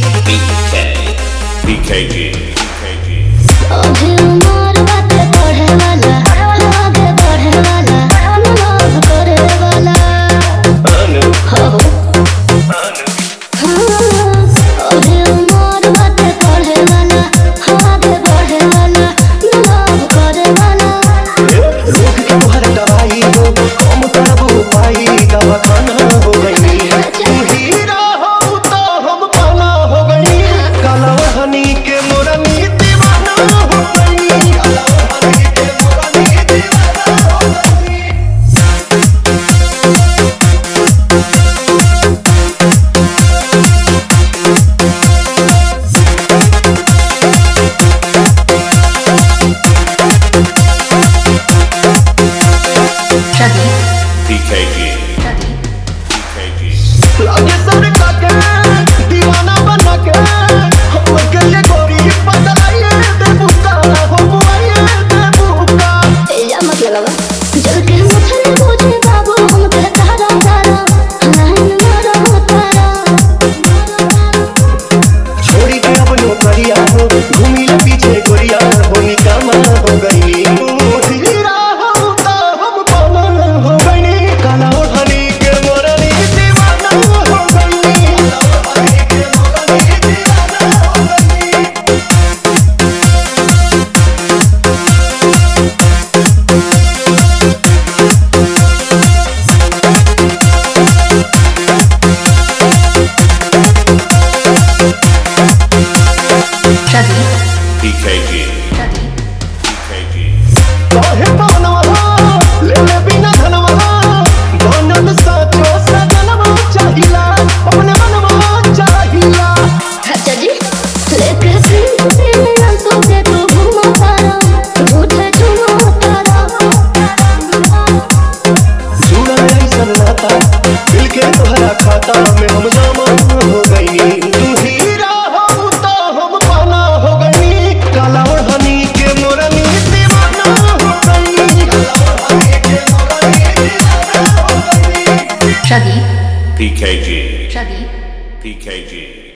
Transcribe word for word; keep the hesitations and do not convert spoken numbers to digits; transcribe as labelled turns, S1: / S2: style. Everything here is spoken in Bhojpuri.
S1: B K B K G B K G
S2: अभी उम्र बाटे पढ़े वाला, आगे बढ़े वाला, लव करे वाला।
S1: अनु
S2: हो
S1: अनु
S2: हाँ, अभी उम्र बाटे पढ़े वाला, आगे बढ़े वाला, लव करे वाला।
S3: रोग के तोहर दवाई हो हम करबो पाई दवा खाना हो गई तू हीरा हो तो हम पाना हो गई काला हनी के मोरनी दीवाना हो गई काला हनी के मोरनी दीवाना हो गई
S1: B K G B K G
S3: लागे सर काके दीवाना बना के हम के लिए गोरी बदलाइए दे बुका हो मुआइए दे बुका
S2: या मत लगावा जल के मुझे पूछे बाबू हम के तारा तारा नहीं मारा तारा
S3: छोड़ी के अपनो करिया हो घूमी ले पीछे गोरिया हो निकामा हो गई हीरा हो तो हम पाना हो गई काला ओढ़नी के मोरनी दीवाना हो गई काला ओढ़नी के मोरनी दीवाना हो गई
S1: B K G B K G
S3: काहे बनवा ले ले बिना धनवा बनल साचो सजनवा चाहिला अपने मनवा चाहिला
S2: अच्छा जी लेके सिंह में तो के तू घुमा तारा उठे झुमा तारा
S3: सुना ऐसन नाता दिल के तोहरा खाता में हम जमा हो गई तू हीरा हो तो हम पाना हो गई काला ओढ़नी के मोरनी दीवाना हो गई काला ओढ़नी के मोरनी दीवाना हो गई
S1: P K G
S4: Shadi
S1: P K G